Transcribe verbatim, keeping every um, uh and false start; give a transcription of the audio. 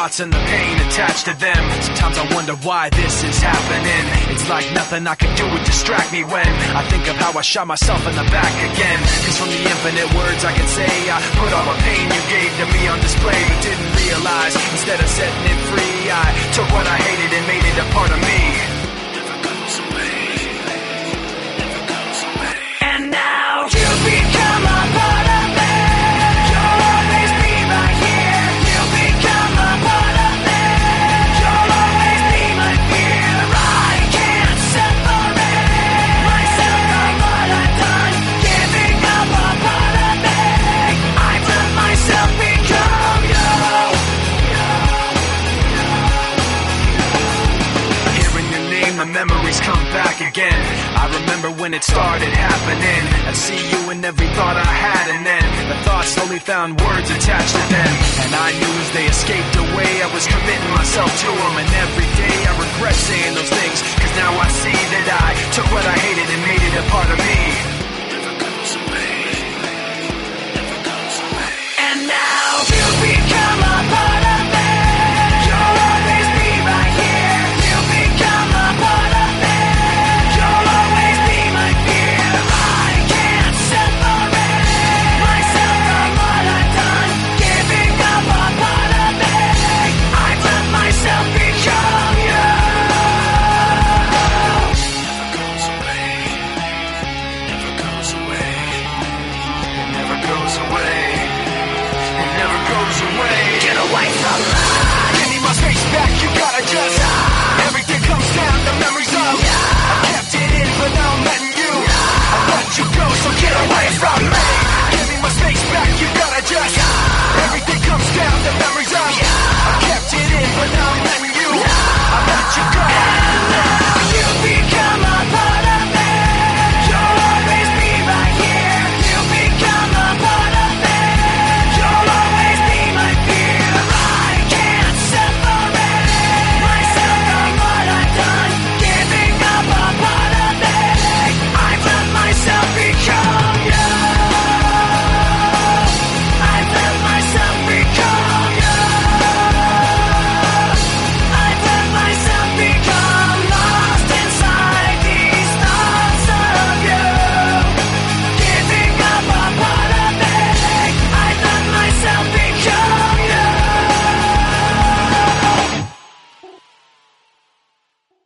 thoughts and the pain attached to them. Sometimes I wonder why this is happening. It's like nothing I can do would distract me when I think of how I shot myself in the back again. Cause from the infinite words I can say, I put all the pain you gave to me on display, but didn't realize instead of setting it free, I took what I hated and made it a part of me. Never goes away, never goes away. And now you become a part of me. You'll always be right here. You become a part of me. You'll always be my fear. I can't separate myself from what I've done. Giving up a part of me. I've let myself become you. Hearing your name, the memories come back again. I remember when it started happening. I'd see you in every thought I had, and then the thoughts slowly found words attached to them. And I knew as they escaped away, I was committing myself to them. And every day I regret saying those things, cause now I see that I took what I hated and made it a part of